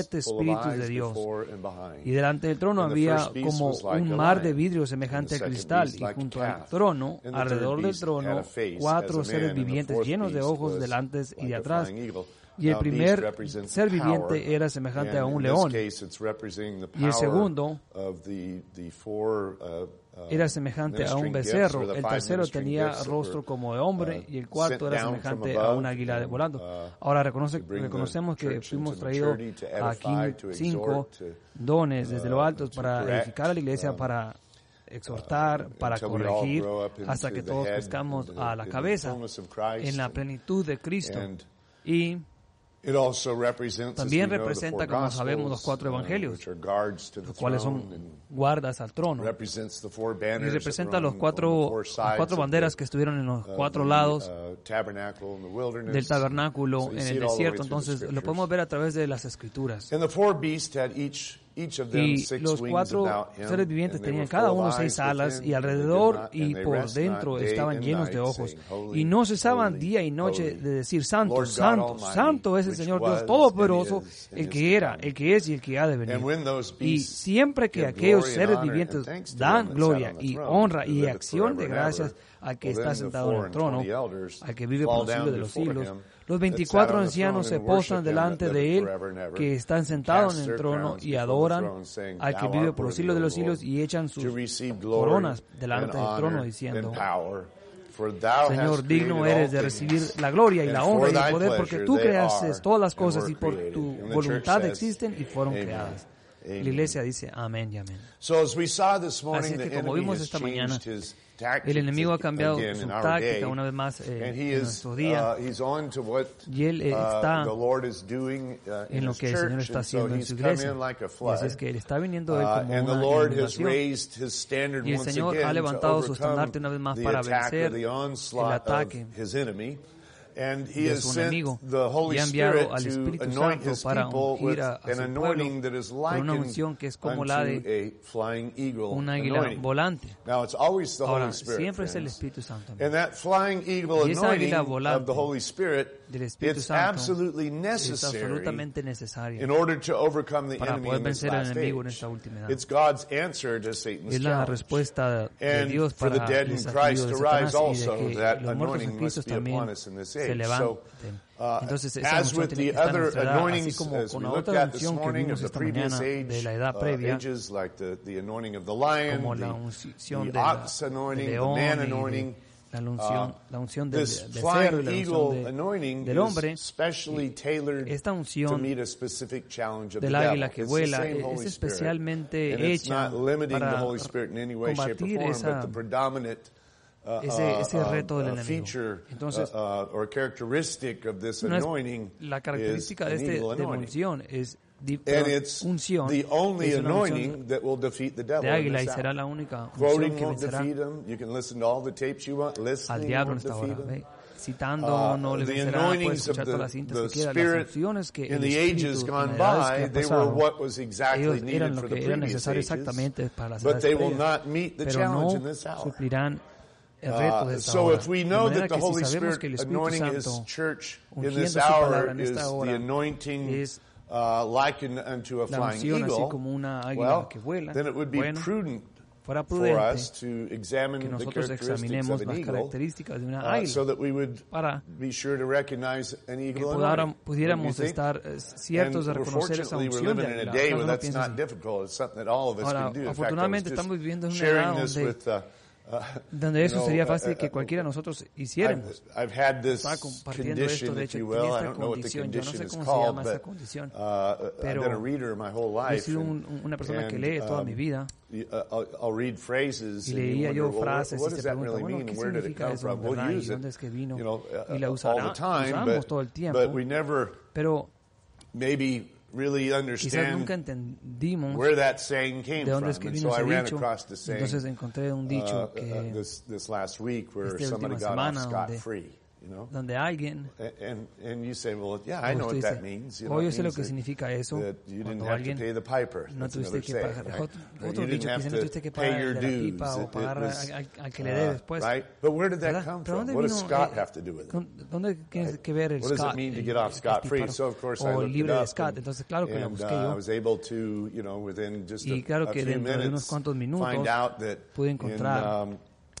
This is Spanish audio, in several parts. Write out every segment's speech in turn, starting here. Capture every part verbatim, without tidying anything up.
siete full of espíritus eyes de Dios. before and behind. Y delante del trono And the había first beast como was like un a mar de lion, vidrio and semejante the a second cristal, beast y like a junto al calf. trono, And the alrededor third del beast trono, had a face cuatro as a seres man, and the vivientes fourth llenos de beast ojos was delante y like de a atrás. flying eagle. Y el Now, beast primer represents ser power, viviente era semejante and a un in this león. case, it's representing the Y el power segundo of the, the four uh, era semejante a un becerro, el tercero tenía rostro como de hombre y el cuarto era semejante a un águila de volando. Ahora reconoce, reconocemos que fuimos traídos aquí cinco dones desde lo alto para edificar a la iglesia, para exhortar, para corregir, hasta que todos crezcamos a la cabeza en la plenitud de Cristo. Y también representa, como sabemos, los cuatro evangelios, los cuales son guardas al trono. Y representa los cuatro, las cuatro banderas que estuvieron en los cuatro lados del tabernáculo en el desierto. Entonces, lo podemos ver a través de las Escrituras. Y los cuatro seres vivientes tenían cada uno seis alas, y alrededor y por dentro estaban llenos de ojos. Y no cesaban día y noche de decir: Santo, Santo, Santo es el Señor Dios Todopoderoso, el que era, el que es y el que ha de venir. Y siempre que aquellos seres vivientes dan gloria y honra y acción de gracias al que está sentado en el trono, al que vive por los siglos de los siglos, los veinticuatro ancianos se postran delante de Él, que están sentados en el trono, y adoran al que vive por los siglos de los siglos, y echan sus coronas delante del trono, diciendo: Señor, digno eres de recibir la gloria y la honra y el poder, porque tú creaste todas las cosas y por tu voluntad existen y fueron creadas. La iglesia dice amén y amén. Así que, como vimos esta mañana, el enemigo ha cambiado su táctica una vez más eh, en nuestros días, y él eh, está en lo que el Señor está haciendo en su iglesia. Y así es que él está viniendo él como una inundación, y el Señor ha levantado su estandarte una vez más para vencer el ataque de su enemigo, y ha enviado al Espíritu Santo para ungir a, a su pueblo con una unción que es como la de un águila volante. Ahora, siempre es el Espíritu Santo. Y esa águila volante del Espíritu Santo es absolutamente necesaria para poder vencer al enemigo en esta última edad. Es la respuesta de Dios para el desafío de Satanás, y de que los muertos en Cristo también se levanten. Entonces, esa unción tiene que estar en nuestra edad, así como con la otra unción que vimos esta mañana de la edad previa, como la unción del león y de la unción, la unción del becerro y la unción de, del hombre. Esta unción del águila que vuela es especialmente hecha para combatir esa Ese, ese reto del enemigo. Entonces, no es, la característica de, este, de la unción es unción, es una unción de águila, y será la única unción que vencerá al diablo en esta hora. ¿Ve? Citando, no le vencerá, puede escuchar todas las cintas que quiera. Las unciones que el Espíritu en edades que han pasado, ellos eran lo que era necesario exactamente para las edades previas, pero no suplirán el reto de esta hora. De manera que si sabemos que el Espíritu Santo, ungiendo su palabra en esta hora, es la unción así como una águila que vuela, bueno, fuera prudente que nosotros examinemos las características de una águila para que pudiéramos, pudiéramos estar ciertos de reconocer esa unción de águila. Ahora, afortunadamente estamos viviendo en una edad donde donde eso sería fácil que cualquiera de nosotros hiciéramos. Estaba compartiendo esto, de hecho, tenía esta condición, yo no sé cómo se llama esta condición, pero he sido un, una persona que lee toda mi vida, y leía yo frases y se pregunta, bueno, ¿qué significa eso en verdad? ¿Y dónde es que vino? Y la usará, usamos todo el tiempo, pero Really quizás nunca entendimos de dónde es que vino ese dicho. Entonces encontré un dicho que uh, uh, this, this last week where esta última semana donde, free, you know? donde alguien and, and you say, well, yeah, I know what that means. You know, oh, yo sé lo que significa eso. Cuando alguien no tuviste que pagar, otro dicho que no tuviste que pagar de la pipa o pagar al que le dé después. Right? But where did that come from? What does Scott have to do with it? ¿Dónde tiene que ver el What does Scott? it mean to get off scot free? So of course I looked it up. Scott. Entonces claro que lo busqué yo. I was able to, you know, within just y claro a, a que few dentro de unos minutes cuantos minutos find out that pude encontrar in, um,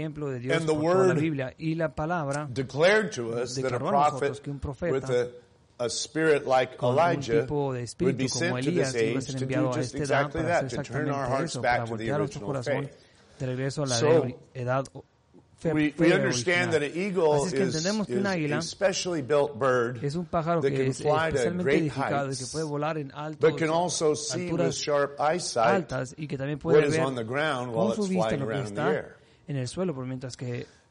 ejemplo de Dios por toda la Biblia. Y la palabra declaró a nosotros que un profeta a spirit like con Elijah un tipo de espíritu would be como sent to Elías this iba a age ser to do enviado a just esta edad exactly para hacer that, to turn our exactamente hearts eso, back para to the voltear nuestro original corazón faith. de regreso a la So, de- edad fe, We, fe we understand that original. an eagle Así es que is, entendemos que un is águila a specially built bird es un pájaro that que can es fly to especialmente great edificado y que heights, puede volar en altos, but can also see with alturas sharp eyesight altas y que también what puede is ver on the ground con while su it's vista flying lo que around in the está air. en el suelo, por mientras que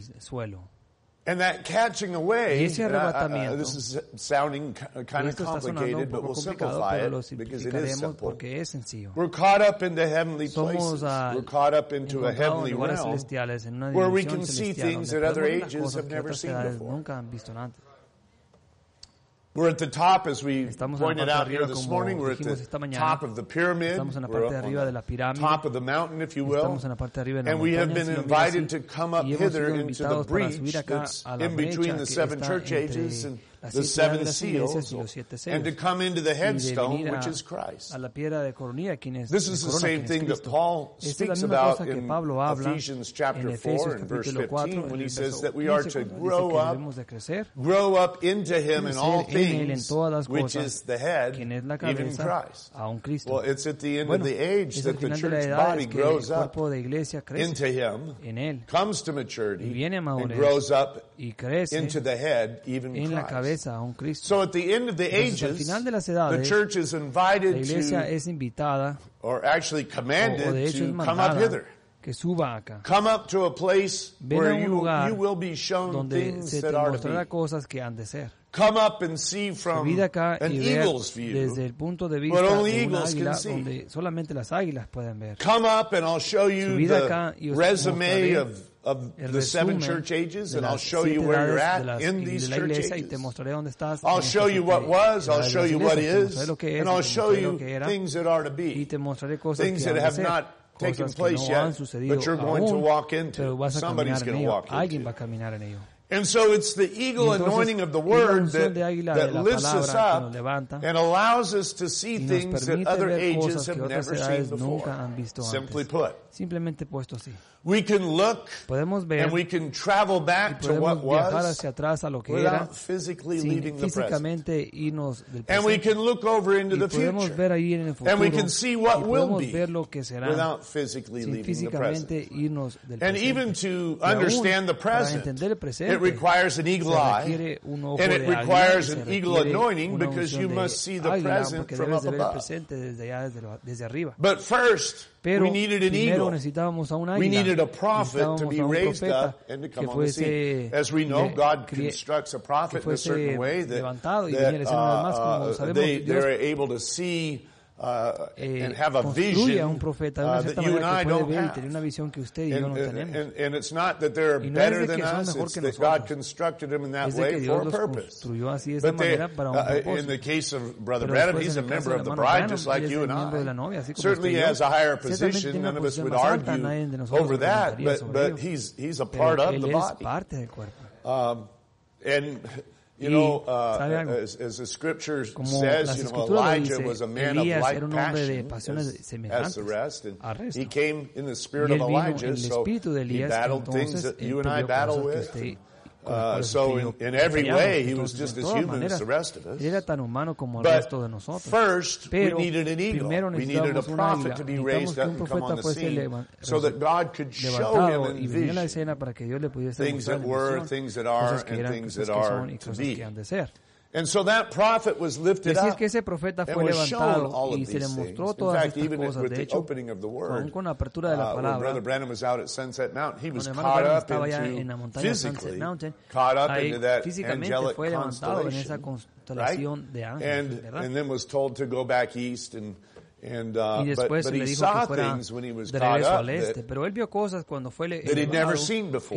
el suelo. And that catching away, y ese arrebatamiento, uh, uh, this is sounding kind of complicated, but we'll simplify it because it is simple. Es sencillo. We're caught up into heavenly Somos, places. uh, We're caught up into a heavenly realm where we can see things that other ages have never seen before. Nunca han visto antes. We're at the top, as we Estamos pointed out here arriba, this morning, we're at the mañana, top of the pyramid, we're up on the top of the mountain, if you will, and we have been invited to come up hither into the breach that's in between the seven church ages and the seven seals, and to come into the headstone, which is Christ. This is the same thing that Paul speaks about in Ephesians chapter four and verse fifteen, when he says that we are to grow up, grow up into Him in all things, which is the head, even Christ. Well, it's at the end of the age that the church body grows up into Him, comes to maturity, and grows up into the head, even Christ. So at the end of the ages, the church is invited to, or actually commanded to come up hither. Que suba acá. Come up to a place where you, you will be shown donde things se te that are to mostrará be. cosas que han de ser. Come up and see from an eagle's view, desde el punto de vista what only de una eagles águila, can see. donde solamente las águilas pueden ver. Come up and I'll show you acá, the resume of, of the seven church ages, and I'll show you where you're at las, in these church ages. I'll show you what was, I'll show you what is, and I'll show you things that are to be, things that have not taken place yet, but you're going to walk into. Somebody's going to walk into. And so it's the eagle anointing of the Word that, that lifts us up and allows us to see things that other ages have never seen before. Simply put, we can look and we can travel back to what was without physically leaving the present. And we can look over into the future and we can see what will be without physically leaving the present. And even to understand the present, it requires an eagle eye, and it requires an eagle anointing, because you must see the present from up above. But first, we needed an eagle. We needed a prophet to be raised up and to come on the scene. As we know, God constructs a prophet in a certain way that, that uh, uh, they, they're able to see Uh, and have a vision uh, that you and I don't have. And, and, and, and it's not that they're better than us, it's that God constructed them in that way for a purpose. But they, uh, in the case of Brother Branham, he's a member of the bride just like you and I. Certainly he has a higher position, none of us would argue over that, but, but he's, he's a part of the body. Um, and You know, uh, as, as the scripture says, you know, Elijah dice, was a man Elías of like passion as, as the rest, and he came in the spirit of Elijah, so he battled things that you and I battle with. Uh, so in, in every way, he was just as human as the rest of us. But first, we needed an eagle. We needed a prophet to be raised up and come on the scene so that God could show him in vision things that were, things that are, and things that are to be. And so that prophet was lifted up and was shown all of these things. In fact, even with the opening of the Word, uh, when Brother Branham was out at Sunset Mountain, he was caught up into, physically, caught up into that angelic constellation, right? And, and then was told to go back east and And, uh, but, but he saw things when he was caught up that, that he'd never seen before,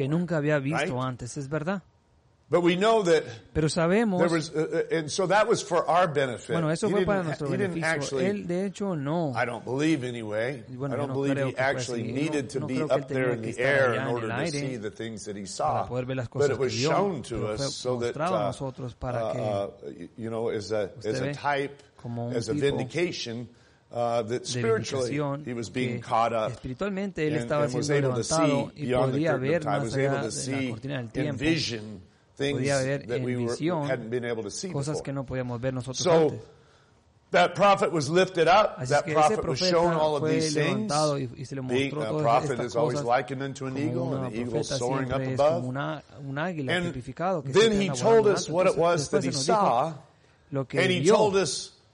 right? But we know that Pero sabemos, there was, uh, and so that was for our benefit. Bueno, eso he fue para nuestro he didn't beneficio. actually, Él, de hecho, no. I don't believe anyway. Bueno, I don't no believe he así. actually needed no, to no be up there in the air in order to see the things that he saw. But it was shown to us so that, uh, uh, you know, as a, as a type, as a vindication, Uh, that spiritually he was being caught up Espiritualmente él and, estaba and was siendo able to see y beyond the podía curtain ver of time, más was allá able to de la see cortina del in tiempo, vision things podía ver that en we were, visión hadn't been able to see cosas before. que no podíamos ver nosotros So, antes. that prophet was lifted up. Así that que prophet ese was shown all of fue these things. y, y se le Being mostró a todas prophet estas is always cosas, likened unto an eagle, como and una the eagle profeta soaring up siempre es above. como una, un águila And tipificado que then siempre he anda told volando us alto. what it Entonces, was that he después se nos saw, dijo lo que and he vio, told us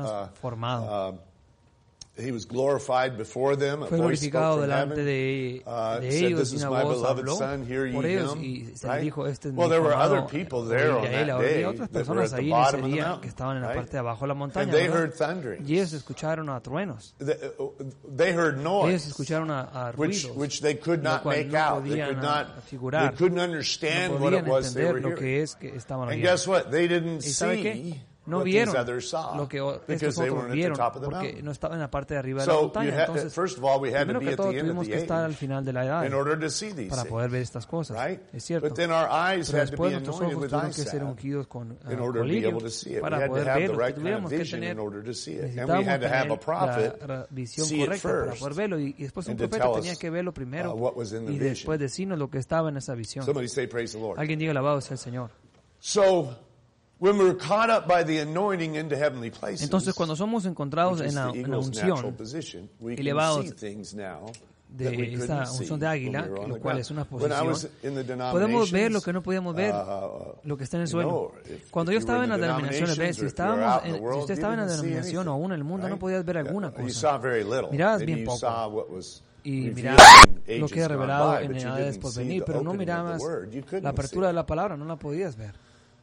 transformado. Uh, uh, He was glorified before them. Fue glorificado delante de, de ellos, y una voz habló por ellos y se le dijo, este es mi hijo amado, oídle a él. Había otras personas ahí en ese día que estaban en la parte de abajo de la montaña, y ellos escucharon a truenos. Ellos escucharon a, a ruidos, lo cual no podían figurar, no podían entender lo que es que estaban oyendo. ¿Y sabe qué? No vieron lo que estos otros vieron, porque no estaban en la parte de arriba de la montaña. Entonces, primero que todo, tuvimos que estar al final de la edad para poder ver estas cosas. Es cierto. Pero después nuestros ojos tuvieron que ser ungidos con uh, colirio para poder verlo. Que tuviéramos que tener, necesitábamos tener la visión correcta para poder verlo. Y, y después un profeta tenía que verlo primero y después decirnos lo que estaba en esa visión. Alguien diga, alabado sea el Señor. When we're caught up by the anointing into heavenly places, entonces, cuando somos encontrados en la, en la unción, elevados de esa unción de águila, lo cual es una posición, podemos ver lo que no podíamos ver, lo que está en el suelo. Cuando yo estaba en las denominaciones, ¿ves? Si, estábamos en, si usted estaba en la denominación o aún en el mundo, no podías ver alguna cosa. Mirabas bien poco. Y mirabas lo que era revelado en edades por venir, pero no mirabas la apertura de la palabra, no la podías ver.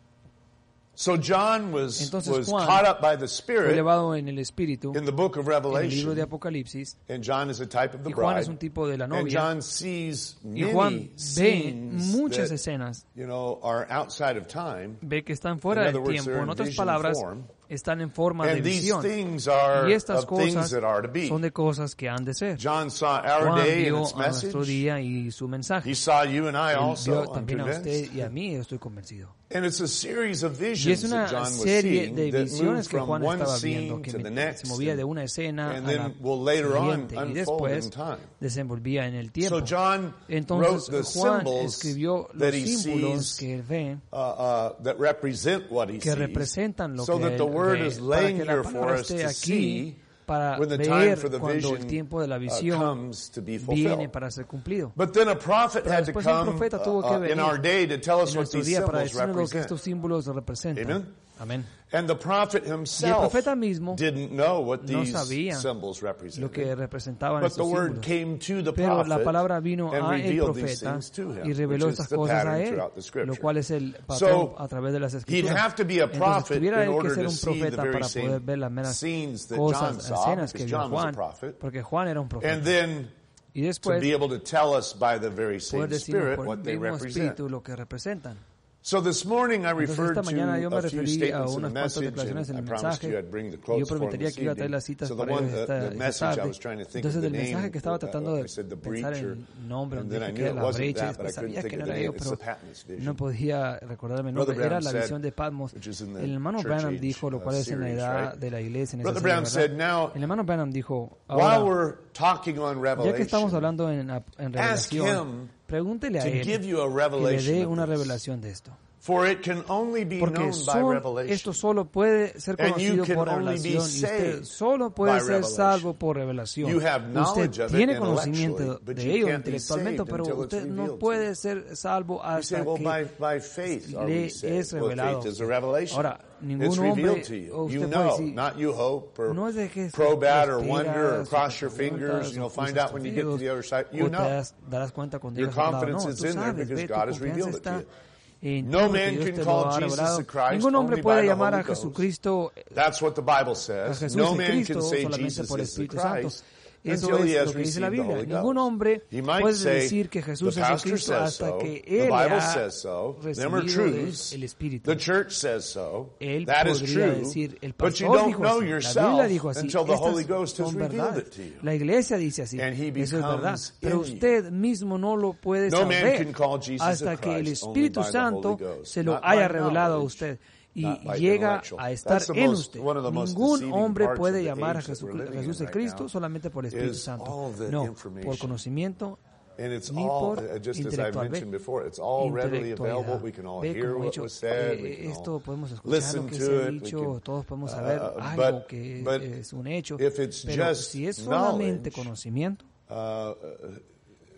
So John was, Entonces, was Juan caught up by the Spirit fue elevado en el Espíritu in the book of en el libro Revelation, de Apocalipsis, and John is a type of the y Juan bride, es un tipo de la and novia, John sees y Juan many ve scenes muchas that, escenas, you know, are outside of time. ve que están fuera In del other words, tiempo, they're en in otras vision palabras, form. están en forma de And these visión, things are y estas of things cosas that are to be. son de cosas que han de ser. John saw our Juan day and vio its a nuestro message. día y su mensaje. He saw you and I Él also, vio I'm también a convinced. usted y a mí, estoy convencido. And it's a series of Y visions es that una John was serie seeing de that moved visiones que from Juan one estaba scene viendo, que to the me- next, se movía de and, una escena and a la then will later on siguiente, y unfold in después time. desenvolvía en el tiempo. So John wrote Entonces the Juan symbols escribió that los he símbolos sees que él ve, uh, uh, that represent what he que sees, representan lo so que that él the word ve, is para laying que la here for palabra us esté to aquí see para when the time ver for the cuando el vision tiempo de la uh, visión comes to be viene fulfilled. para ser cumplido. But then a prophet Pero had to después un come profeta tuvo que uh, uh, in venir our day to tell us en what nuestro these día para symbols decirnos lo que represent. estos símbolos representan. Amen. Amén. And the prophet Y el himself profeta mismo didn't know what no these sabía symbols lo represented. que representaban But the estos word símbolos. came to the Pero la prophet palabra vino and a el revealed these profeta things to him, y reveló which is estas the cosas a pattern él, throughout the lo scripture. cual es el patrón So, a través de las he'd escrituras. have to be a Entonces prophet tuviera in él que order ser to un see the profeta very para same poder ver las meras scenes that cosas, John saw, escenas que because vio John was a Juan, prophet. porque Juan era un And profeta. then Y to después be able to tell us by the very same poder decirnos Spirit por what el they mismo represent. espíritu lo que representan. So this morning I Entonces referred esta mañana yo to me a few referí a statements in the unas cuantas message, declaraciones en and el I promised mensaje, you I'd bring the y yo quotes for them prometería this que iba a traer evening. las citas So the para one, ellos the, esta, the esta message I tarde. was trying to think Entonces of the el name, mensaje que estaba uh, tratando I de said the pensar breacher, en nombre, and donde then I dije knew que it era la wasn't brecha, that, but I después couldn't sabía que think no of the era name. yo, It's pero the Patmos vision. no podía recordarme el Brother nombre. Era Branham la said, visión de Patmos. which is in the El hermano church Branham age, dijo, lo uh, cual es en la series, edad right? de la iglesia, en esa Brother serie, Branham said, ¿verdad? now, El hermano Branham dijo, while ahora, we're talking on ya que estamos Revelation, hablando en, en ask revelación, him pregúntele a to él give you a que le revelation dé of una this. revelación de esto. For it can only be Porque known by sol- revelation. esto solo puede ser And you conocido can por only be revelación, y usted saved solo puede by ser revelation. salvo por revelación. You have knowledge Usted of it tiene conocimiento intellectually, but de you ello can't be intelectualmente, saved pero until it's usted no revealed to puede you. ser salvo You hasta say, well, que by, by faith are we le saved. es Well, revelado. faith is a revelation. Ahora, ningún It's hombre, revealed to you. o usted You puede know, decir, not you hope or no es de que probe out or esperas, wonder or o cross your te preguntas, fingers, you know, o find cruzas out when you tus get to dedos, the other side. o You te know. das- darás cuenta cuando Your llegas al lado. confidence No, is tú in there sabes, because ve, tu God has confianza revealed it to está you. en No todo lo que man Dios can te lo call ha Jesus revelado. the Christ Ningún hombre only puede by the llamar a Holy Ghost. Jesucristo That's what the Bible a says. Jesús No el man Cristo can say solamente Jesus por el is the Espíritu Santo. Christ Eso until he es has lo que dice la received the Biblia. Holy Ningún Ghost. hombre He might puede say, decir que Jesús the es el pastor Cristo says hasta so, que the él Bible ha says so, them are recibido truths, el Espíritu. the church says so, Él that is podría true, decir, el but you pastor don't dijo know así, la yourself Biblia dijo así, until the Holy estas Ghost has son revealed verdades. it to you. La iglesia dice así, And he eso es verdad, becomes pero in usted mismo no lo puede No man saber can call Jesus hasta a que el Christ only Espíritu by the Santo Holy Ghost, se lo not haya by revelado a knowledge, usted y not by llega intellectual. a estar That's the en most- usted. one of the most Ningún deceiving hombre parts puede of the llamar a age that Jesús, we're living Jesús in el right Cristo now solamente por el Espíritu is Santo. all the No, information. por conocimiento And it's ni all, por uh, just as I intelectual. mentioned Ve, before, it's all readily available. intelectualidad. We can all Ve, hear como he what dicho, was said. We eh, can esto all podemos escuchar listen lo que to se ha it. We dicho, can, todos podemos uh, saber uh, algo but- que but es un hecho, if it's pero just si es solamente knowledge, conocimiento, Uh,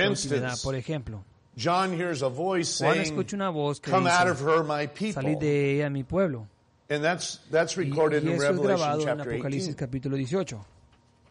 intimidad. Por ejemplo, John hears a voice Juan saying, escucha una voz que "Come dice, out of her, my people." salid de ella, mi pueblo. And that's, that's Y, recorded y in eso es Revelation grabado en chapter Apocalipsis eighteen. capítulo dieciocho.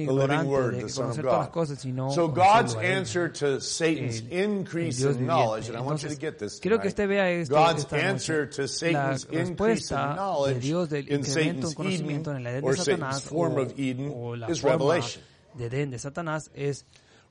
ignorante de conocer todas las cosas, sino so God's answer to Satan's increase in knowledge, and I want you to get this quiero que usted vea esto God's esta answer to Satan's increase in knowledge de Dios del in incremento en Satan's conocimiento Eden, en el Edén or de Satanás Satan's form o, of Eden, o la is forma revelation. de Edén de Satanás es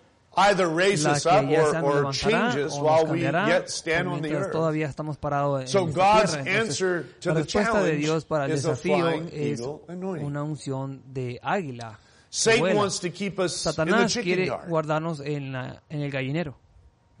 either raise us up or, or change us while we yet stand on the earth. Todavía estamos parados en so God's answer to the de Dios para el is a flying es eagle anointing. Una unción de águila. Satan wants to keep us Satanás in the chicken quiere yard. guardarnos en, la, en el gallinero.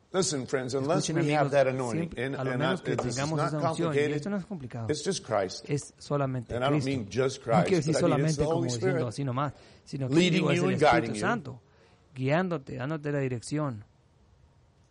Listen, friends, unless we have that anointing, and, a lo menos que tengamos esa unción, y esto no es complicado, it's just Christ. Es solamente And I don't mean Cristo. just Christ, No quiero decir but I mean it's solamente the como Holy diciendo Spirit así nomás, sino que leading digo, es you el and guiding Espíritu you. Santo guiándote, dándote la dirección.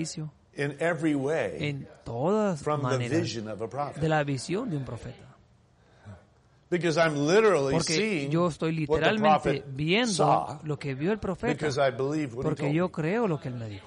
beneficio in every way en todas from the maneras vision of a prophet. de la visión de un profeta. Because I'm literally porque seeing yo estoy literalmente viendo lo que vio el profeta, porque yo creo lo que él me dijo.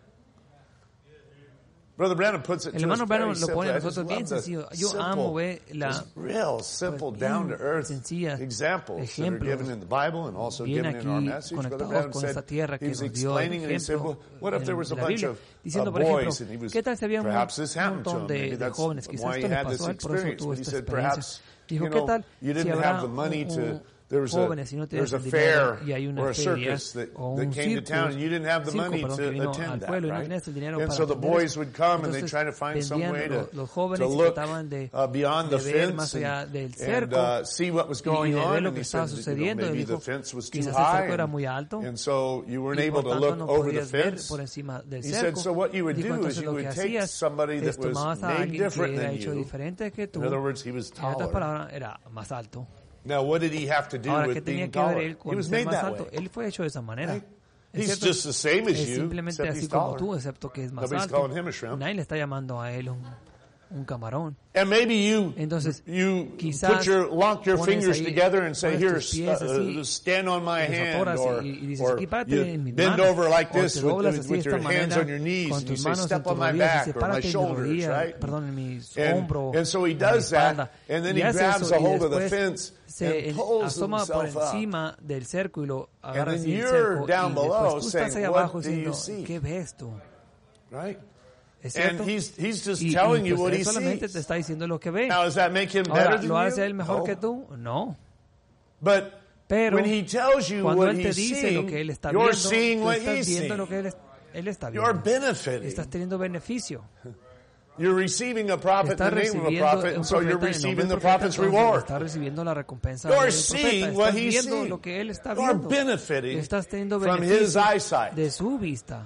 Brother Branham puts it El hermano Branham lo pone a nosotros bien sencillo. Yo simple, amo ver la real simple, pues, down to earth sencillas examples ejemplos that are given in the Bible and also bien given in our aquí message. Brother conectados Branham con said, esta tierra que he was nos dio explaining and he said, well, what if there was a la bunch Biblia, of diciendo, uh, por ejemplo, boys and he was, ¿qué tal si había un perhaps this happened montón to him, de, maybe de that's jóvenes? Quizás why esto he le had pasó this a él, por eso experience. tuvo But he esta said, experiencia. perhaps, Dijo, you ¿qué know, tal you si didn't habrá have the money un, to, un there's a, jóvenes y no there's tienes a el dinero fair y hay una or a feria circus that, o that un came to town and you didn't have the circo, money perdón, que to vino attend al that, pueblo y no right? tenías el dinero And para so the atender boys eso. would come and they Entonces try to find some way vendían, to, los to jóvenes look trataban de, uh, beyond the de ver fence más allá and, del and cerco uh, see what was going y de ver on. lo And que he estaba said, you know, sucediendo. maybe Y the dijo, fence was too quizás el high cerco era and, muy alto and so you weren't y able por to tanto look no over the podías ver fence. por encima del He said, cerco. so what you would Dijo, do is entonces you lo que would take hacías somebody that es was tomabas a made alguien que different era than hecho you. diferente que tú. In other words, he was En otras taller. palabras, era más alto. Now, what did he have to do Ahora, ¿qué with tenía being que ver taller? él He con was ser made más that alto? way. Él fue hecho de esa manera. Right? ¿Es He's cierto? just the same as Es you, simplemente except así he's como taller. tú, excepto que es más Nobody's alto. calling him a shrimp. Nadie le está llamando a él un, un camarón. And maybe you Entonces, you quizás put your lock your pones fingers ahí, together and say, pones "Here, tus pies uh, así, uh, stand on my los hand," atoras or, y, y dices, or aquí párate you en mis bend manos, over like o this te with, doblas with, así de with your esta hands manera on your knees, con and you tus say, manos en "Step tus on my rodillas y back dices, or my párate en mis shoulders," rodillas, right? perdón, en mis And, hombros, and so he en mi does espalda. that, and then Y he hace grabs eso a y hold of the después fence se and pulls asoma por himself up. encima del cerco y lo agarra And then así el you're cerco down y below después tú estás saying, ahí abajo "What do you diciendo, see?" ¿qué ves tú? Right? ¿Es And cierto? he's he's just Y, telling y you pues what él he solamente sees. te está diciendo lo que ve. Now, does that make him better Ahora, than ¿lo hace you? él mejor No. que tú? No. But Pero when he tells you cuando what él te he's dice seeing, lo que él está you're viendo, seeing tú what estás he's viendo lo seeing. que él, es- él está You're viendo. benefiting. Estás teniendo beneficio. You're receiving a prophet in Estás the name of a recibiendo prophet, un and so you're profeta en receiving nombre the del profeta, prophet's entonces reward. estás recibiendo la recompensa You're del seeing profeta. what Estás he's viendo seeing. lo que él está You're viendo. benefiting Estás teniendo from his beneficio eyesight de su vista.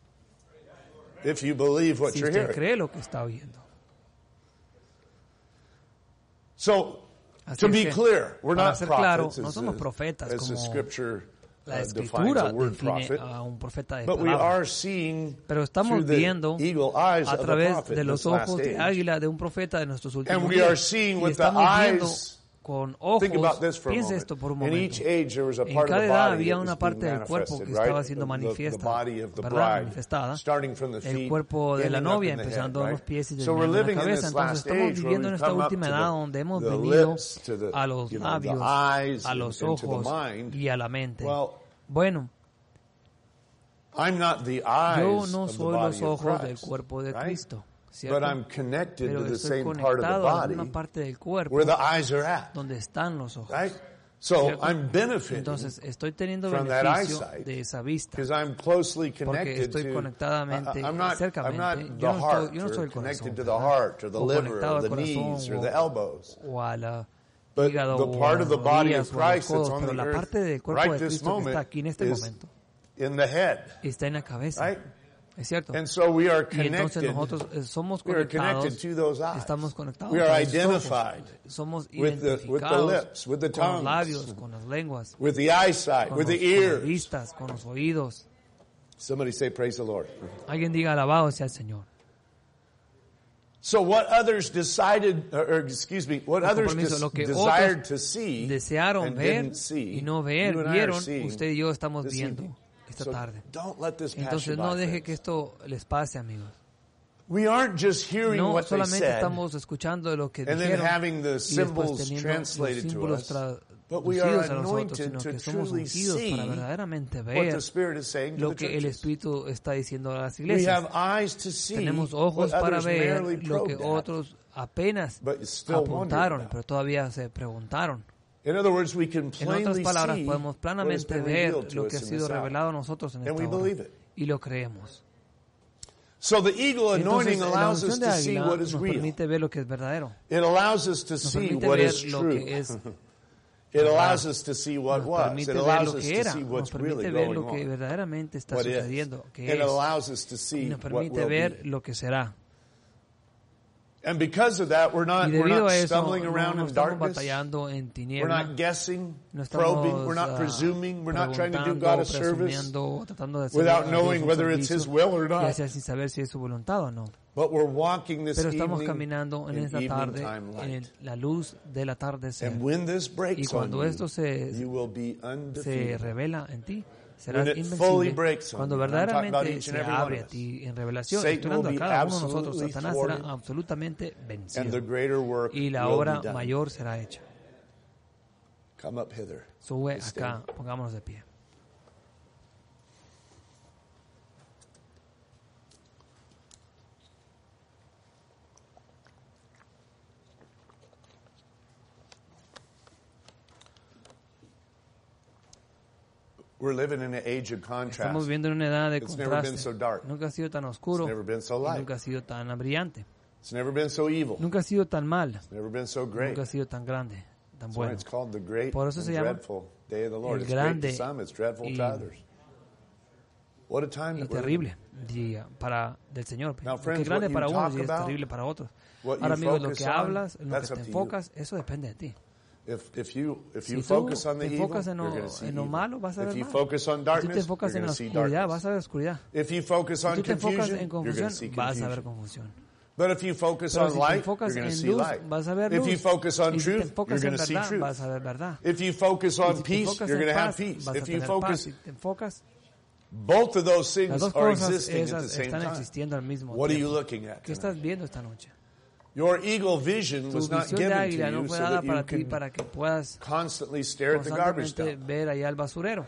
if you believe what Si you're usted hearing. cree lo que está viendo. So, Así to es be que, clear, we're para not ser claro, prophets no as, somos the- profetas as the como scripture la uh, defines escritura a word define prophet. a un profeta de But we palabra. are seeing Pero estamos through the viendo eagle eyes a of a través prophet de in los this last ojos de age. águila de un profeta de nuestros últimos And we are días. seeing Y with the estamos viendo eyes. con ojos, Think about this for a piensa moment. esto por un In momento. each age there was a En part of cada the edad body había that una was parte being del cuerpo manifested, que right? estaba siendo The- the- the manifiesta, body of the ¿verdad? bride, Manifestada. starting from the El feet, cuerpo de la ending up novia, in the head, empezando en right? los pies y So we're terminando en la living in cabeza. this Entonces last estamos age where viviendo en we've esta come up última to edad the- donde hemos the venido lips, to the, a los you know, the labios, eyes, a los and to the ojos mind. y a la mente. Well, Bueno, I'm not the yo eyes no of the soy body los of ojos del Christ, cuerpo de right? Cristo, But ¿cierto? I'm connected Pero to the estoy same part of the conectado a body una parte del cuerpo where the eyes are at, donde están los ojos. right? So ¿Cierto? I'm benefiting Entonces estoy teniendo from that beneficio eyesight de esa vista because I'm closely porque connected estoy to. conectadamente, I- I'm not. I'm cercamente. not Yo the no estoy, heart, yo no soy or el corazón, connected to the ¿verdad? heart, or the O liver, conectado or al the corazón knees, or o- the elbows. o a la But hígado the o part a of the las body rodillas of o a los Christ that's codos, on pero the la earth parte del cuerpo right de this Cristo que moment está aquí en este is momento in the head, está en la cabeza, right? ¿es cierto? And so we are Y entonces connected. nosotros eh, somos We are conectados, connected to those eyes. estamos conectados We con are los ojos, identified somos with the- with the identificados lips, with the con los tongues, labios, con las lenguas, with the eyesight, con, with los, the con las ears. vistas, con los oídos. Somebody say, "Praise the Lord." Alguien diga alabado sea el Señor. So what others decided, or, or excuse me, what Con others permiso, des- lo que desired otros to see desearon and ver didn't see, y no ver, you and I are vieron, seeing usted y yo estamos this viendo evening. esta So tarde. don't let this pass you Entonces no by, deje que friends. esto les pase, amigos. We aren't just hearing No what they solamente said estamos escuchando de lo que and then dijeron having the y después symbols teniendo los translated to símbolos us, but we are traducidos a nosotros, anointed sino to que somos truly ungidos see para verdaderamente what ver the Spirit is saying to lo the que el churches. Espíritu está diciendo a las We iglesias. have eyes to see Tenemos what ojos para others ver merely lo que probed at. otros apenas But still apuntaron, wondered pero about. todavía se preguntaron. In other words, we can En plainly otras palabras, see podemos what has planamente been ver revealed to lo us que ha in sido this hour. revelado a nosotros en And esta we hora. believe it. Y lo creemos. So the eagle anointing Entonces, la allows us unción de to see águila what is nos real. permite ver lo que es verdadero. It allows us to Nos see permite what ver is lo true. que es It allows us to see what nos was. permite It ver allows lo us que to era, see nos what's really permite ver going lo que on. verdaderamente está What is. sucediendo, que It es, allows us to y see nos what permite will ver be. lo que será. And because of that, we're not, we're not stumbling no, around no in darkness. En tiniebla, we're not guessing, no estamos, probing, we're not presuming, we're not trying to do God a service without knowing whether it's His will or not. Sin saber si es su voluntad o no. But we're walking this Pero estamos evening caminando en esta tarde en la luz del atardecer. And when this breaks y cuando on esto se, you, you will be se revela en ti, serás invencible. Cuando verdaderamente se abre a ti en revelación, estoy hablando a cada uno de nosotros, Satanás será absolutamente vencido y la obra mayor será hecha. Sube acá, pongámonos de pie. We're living in an age of contrast. Estamos viviendo en una edad de It's never been contraste. so dark. Nunca ha sido tan oscuro. It's never been so y light. nunca ha sido tan brillante. It's never been so evil. Nunca ha sido tan mal. It's never been so great. Nunca ha sido tan grande, tan That's bueno. why it's called the great Por eso and se llama dreadful day of the Lord. el It's great grande to some, it's dreadful y, to others. What a time y that we're terrible día para del Señor. Now, Que friends, es grande what you para unos y talk es about, terrible para otros. what you Ahora, amigos, lo focus que on, hablas, en lo que that's te up to you. enfocas, eso depende de ti. If, if you, if Si you tú focus on the te evil, enfocas en you're lo, going to see en lo evil. malo, vas a ver If you mal. focus on Si tú te darkness, you're enfocas en going la to see oscuridad, darkness. vas a ver oscuridad. If you focus Si on tú te enfocas confusion, en you're going to confusión, see vas a ver confusion. confusión. But if you focus Pero on si te light, you're enfocas going to en see luz, light. vas a ver If luz. you focus on Y si te truth, you're enfocas going en to see verdad, truth. vas a ver verdad. If you focus Y on si te peace, enfocas you're en going to have paz, peace. vas a If you tener paz. focus, Si te enfocas, both of those las things dos are cosas existing at the esas same están time. existiendo al mismo What are you tiempo. looking at ¿Qué tonight? estás viendo esta noche? Your eagle vision Tu was not visión de given águila to no you fue so dada that para you ti can para que puedas constantly stare at the garbage constantemente dump. ver allá el basurero.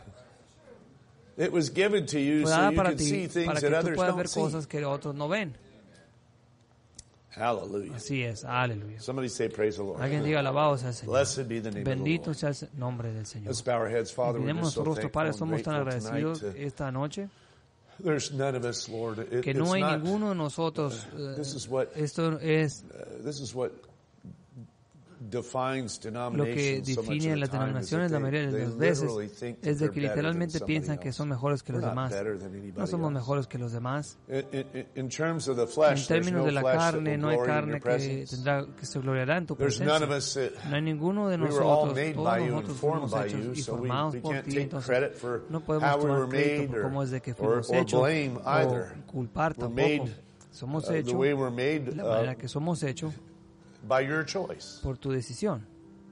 It was given to you Fue so dada you para can ti see things para that que tú others puedas don't ver see. cosas que otros no ven. Hallelujah. Así es, aleluya. Somebody say praise the Lord. Alguien diga alabado sea el Señor. Blessed be the name Bendito of the Lord. sea el nombre del Señor. Let's bow our heads, Father. We're Tenemos just so nuestro rostro, Padre, thankful and somos tan grateful agradecidos tonight. to- esta noche There's none of us, Lord. It, que it's no hay not, ninguno de nosotros. uh, eh, this is what Esto es uh, this is what defines lo que denominations so much define of las the time is denominaciones that la mayoría they, de they las veces literally think that es de they're que better than literalmente somebody piensan que else. son mejores que los We're not demás. better than anybody No somos else. mejores que los demás. In, in, in terms of the En flesh, there's términos no de la flesh that carne, will no hay glory in carne your que presence. tendrá que se gloriará en tu There's none of presencia. us that No hay ninguno de we were all nosotros, made todos by you and nosotros formed fuimos by hechos you, y so we, formados we por can't ti, take entonces credit for no podemos how we were tomar crédito made por or, cómo es de que or, fuimos or hechos blame o either. culpar We're tampoco. made Somos uh, the hechos way we're made de la uh, manera que somos hechos by your choice. por tu decisión.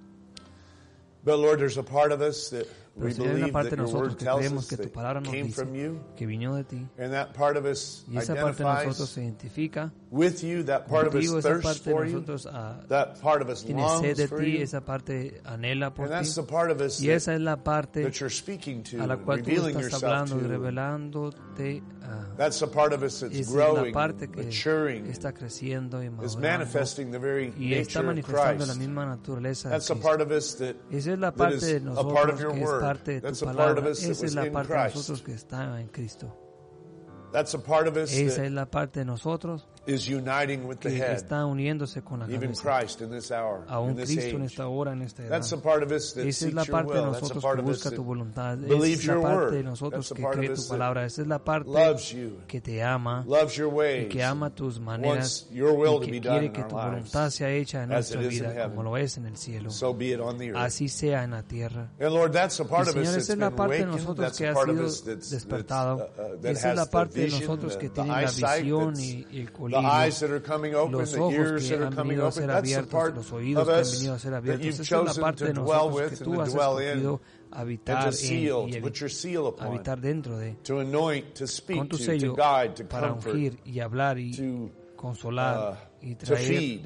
But Lord, there's a part of us that Pero we si hay una believe parte that de your nosotros word que tells creemos us que tu that palabra nos came dice from you, que vino de ti. and that part of us Y esa parte de nosotros identifies se identifica with you, that part of us contigo, esa thirsts parte de for you, nosotros ah, that part of us tiene sed longs de for ti, you, esa parte anhela por and that's ti. the part of us Y esa es la that, parte that you're speaking to, a la and cual tú revealing estás yourself hablando y to. revelándote. ah, That's the part of us that's Esa es la growing, parte and que maturing, está creciendo y is madurando manifesting the very y está nature of manifestando la Christ. misma naturaleza de That's the Cristo. part of us that, Esa es la that parte is de a part nosotros of your que es word. parte de That's tu a part of palabra. us that Esa es was la in parte de Christ. nosotros que está en Cristo. That's a part of us Esa that es la parte de nosotros is uniting with the que head, está uniéndose con la even cabeza. Christ in this hour, Aún in this Cristo en age. esta hora, en esta edad. That's a part of us that Esa es la seeks your parte de will. That's a nosotros part que of us busca tu that voluntad. Esa believes es la your parte word. de nosotros That's a que part of cree us tu that palabra. Esa es la parte loves you, que te ama loves your y ways, que ama tus maneras wants your will y to be que done quiere in que our tu lives. voluntad sea hecha en as nuestra it is in vida heaven. como lo es en el cielo. So be it on the earth. Así sea en la tierra. And Lord, that's a part Y of us Señor, that's esa es la been parte de awakened. nosotros That's que a ha part of sido us that's, that's, despertado. uh, uh, that Esa es la has the parte de vision, nosotros the, que the tienen la eyesight, visión that's- y, y el the colirio, eyes that are coming open, los the ojos ears que that are han coming venido a open. ser That's the abiertos, part los of oídos que han us venido a ser that abiertos. you've Esa es la chosen parte to de dwell nosotros with que and tú to has dwell in, escogido and habitar to en seal, y to put your seal upon, habitar dentro de, to anoint, to con speak tu to, to sello guide, to para comfort, ungir y hablar y to, consolar uh, y to traer feed,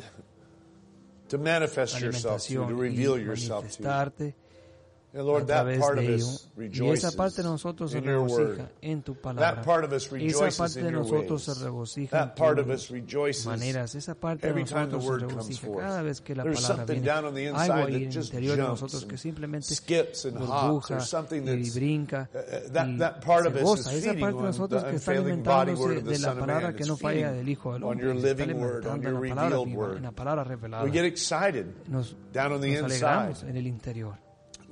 to manifest yourself to, to alimentación reveal y yourself to. manifestarte And Lord, a that través part of de ello. us Y esa rejoices parte de nosotros se in your word. regocija en tu palabra. That part of us Esa rejoices parte in de your nosotros se ways. regocija en That part of us tus rejoices maneras. Esa parte de every time the nosotros se word comes regocija forth. cada vez que la There's palabra something viene. down on the Algo inside ahí that en el just interior de jumps nosotros que and simplemente skips and hops. burbuja There's something y that's brinca uh, y that, that part of se us goza. is Esa feeding parte de on nosotros the que está unfailing body word alimentándose of the de la Son of palabra Man. que It's no falla feeding del Hijo del on Hombre. your Está living word, on alimentando your en la palabra revealed viva, word. en la palabra revelada. We get excited Nos, down on the nos inside. alegramos en el interior.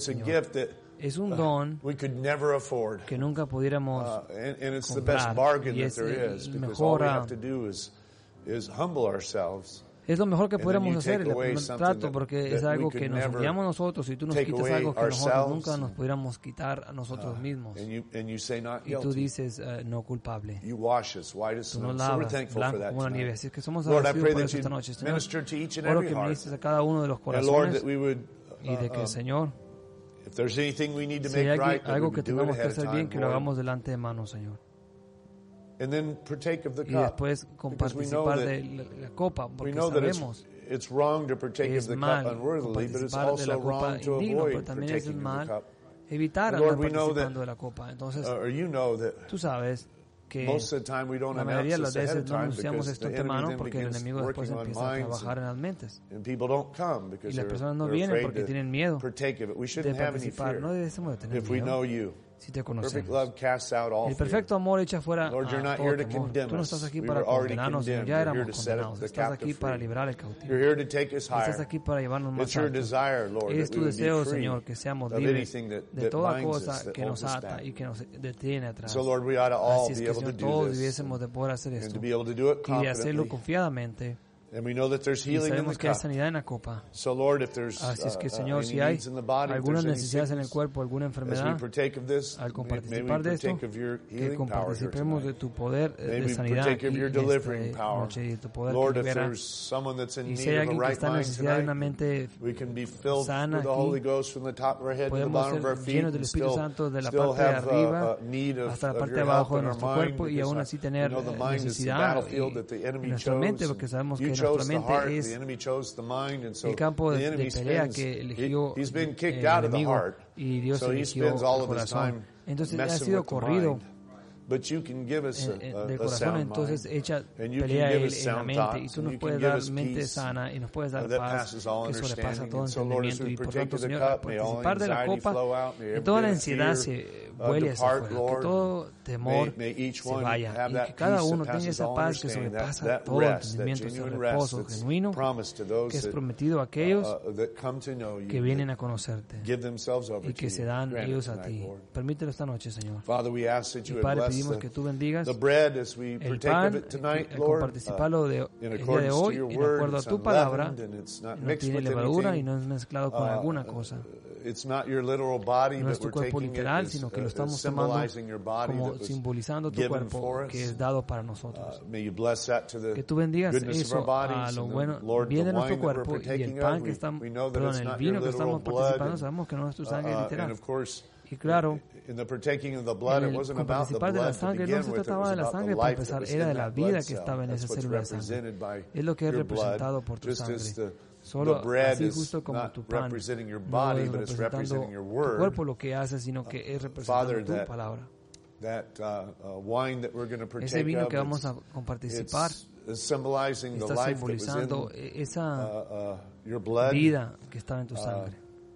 it's a gift that es un don we could never afford. Que nunca pudiéramos uh, and, and it's comprar. the best bargain Y that es there is, because mejor, all we have to do is, is humble ourselves Es lo mejor que podemos hacer, el primer trato, porque es algo que nos enviamos nosotros y tú nos quitas algo que nosotros nunca nos pudiéramos quitar a nosotros mismos. Y tú dices, uh, no culpable. Tú nos lavas blanco como la nieve. Así que somos agradecidos por eso esta noche, Señor. Oro que ministres a cada uno de los corazones y de que, Señor, si hay algo que tengamos que hacer bien, que lo hagamos delante de manos, Señor. Y después con participar de la, la copa, porque sabemos que es mal participar de la copa indigno, pero también es mal evitar andar participando de la copa. Entonces, tú sabes que la mayoría de las veces no anunciamos esto de antemano porque el enemigo después empieza a trabajar en las mentes. Y las personas no vienen porque tienen miedo de participar. No debemos de tener miedo. Si te conocemos. El perfecto amor echa fuera a todo temor. Tú no estás aquí para condenarnos, ya éramos condenados. Estás aquí para liberar el cautivo. Estás aquí para llevarnos más alto. Es tu deseo, Señor, que seamos libres de toda cosa que nos ata y que nos detiene atrás. Así es que, Señor, todos debiésemos de poder hacer esto y de hacerlo confiadamente. Y sabemos que hay sanidad en la copa. Así es que, Señor, si hay algunas necesidades en el cuerpo, alguna enfermedad, al participar de esto, que participemos de tu poder de sanidad y esta noche, y de tu poder que libera. Y si hay alguien que está en necesidad de una mente sana aquí, podemos ser llenos del Espíritu Santo de la parte de arriba hasta la parte de abajo de nuestro cuerpo y aún así tener necesidad en nuestra mente, porque sabemos que nuestra mente es el campo de, de pelea que eligió el enemigo y Dios eligió el corazón. Entonces ha sido corrido del corazón, entonces echa pelea él en la mente y tú nos puedes dar mente sana y nos puedes dar paz que sobrepasa todo entendimiento. Y por tanto, Señor, al participar de la copa, que toda la ansiedad se vuele hacia afuera, que todo temor se vaya y que cada uno tenga esa paz que sobrepasa todo entendimiento, ese reposo genuino que es prometido a aquellos que vienen a conocerte y que se dan ellos a ti. Permítelo esta noche, Señor. Y Padre, pedimos que tú bendigas el pan, al comparticiparlo de, el día de hoy, en acuerdo a tu palabra, no tiene levadura y no es mezclado con alguna cosa. No es tu cuerpo literal, sino que lo estamos tomando como simbolizando tu cuerpo que es dado para nosotros. Que tú bendigas eso a lo bueno, bien de nuestro cuerpo y el pan que estamos, perdón, el vino que estamos participando, sabemos que no es tu sangre literal. Y claro, en el participar de la sangre no se trataba de la sangre para empezar, era de la vida que estaba en esa célula de sangre. Es lo que es representado por tu sangre. Solo así justo como tu pan no es representando tu cuerpo lo que hace, sino que es representando tu palabra. Ese vino que vamos a participar está simbolizando esa vida que estaba en tu sangre,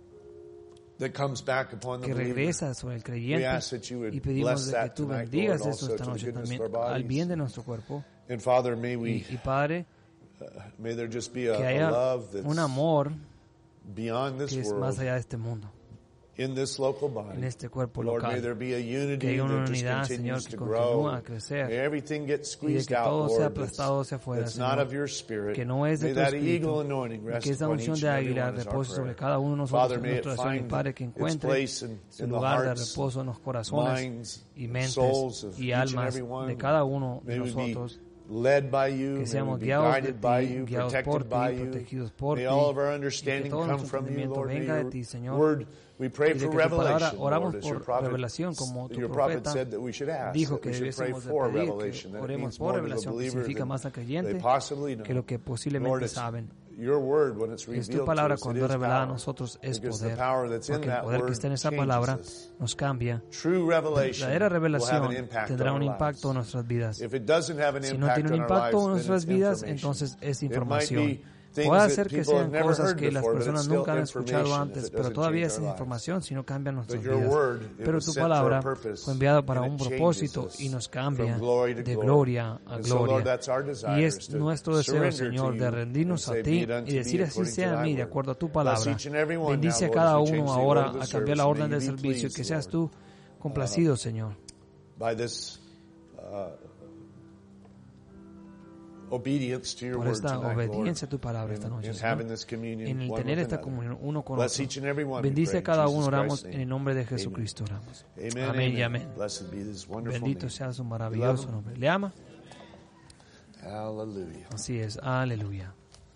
que regresa sobre el creyente, y pedimos de que tú bendigas esto esta noche también al bien de nuestro cuerpo. Y, y Padre, que haya un amor que es más allá de este mundo, en este cuerpo local, que haya una unidad, Señor, que continúa a crecer y de que todo sea aplastado hacia afuera, Señor, que no es de tu Espíritu, y que esa unción de águila repose sobre cada uno de nosotros en nuestra oración, y Padre, que encuentre su lugar de reposo en los corazones y mentes y almas de cada uno de nosotros, que seamos guiados de ti, guiados por ti, protegidos por ti, y que todo nuestro entendimiento venga de ti, Señor. Y de que tu palabra, oramos por revelación, como tu profeta dijo que debiésemos de pedir, que oremos por revelación, que significa más al creyente que lo que posiblemente saben. Es tu palabra, cuando es revelada a nosotros, es poder, porque el poder que está en esa palabra nos cambia. La verdadera revelación tendrá un impacto en nuestras vidas. Si no tiene un impacto en nuestras vidas, entonces es información. Puede ser que sean cosas que las personas nunca han escuchado antes, pero todavía es información si no cambian nuestras vidas. Pero tu palabra fue enviada para un propósito y nos cambia de gloria a gloria. Y es nuestro deseo, Señor, de rendirnos a ti y decir así sea a mí, de acuerdo a tu palabra. Bendice a cada uno ahora a cambiar la orden del servicio, que seas tú complacido, Señor. obedience to your por word esta tonight, obediencia Lord, a tu palabra esta in, noche, in Señor. having this communion En el one tener with esta another. comunión uno con Bless otro. each and every one, we Bendice pray, a cada in uno, Jesus oramos Christ's en name. el nombre de Jesucristo, oramos. Amen, Amén y amen. amén. Blessed be this wonderful Bendito name. sea su You love maravilloso him? nombre. ¿Le ama? Hallelujah. Así es, aleluya.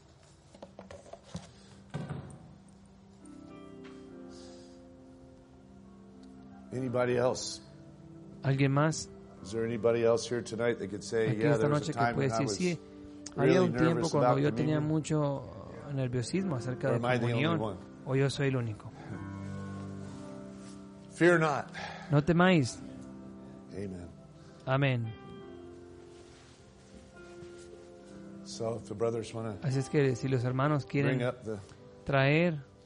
Anybody else? ¿Alguien más? Is there anybody else here tonight that could say, Aquí yeah, esta there was noche a que time puede when I decir, was sí, había really un tiempo nervous cuando about yo tenía communion? mucho nerviosismo acerca Or de am I the only comunión, one? o yo soy el único. Fear not. No temáis. Amen. Amén. So if the brothers want to Así es que si los hermanos bring quieren up the traer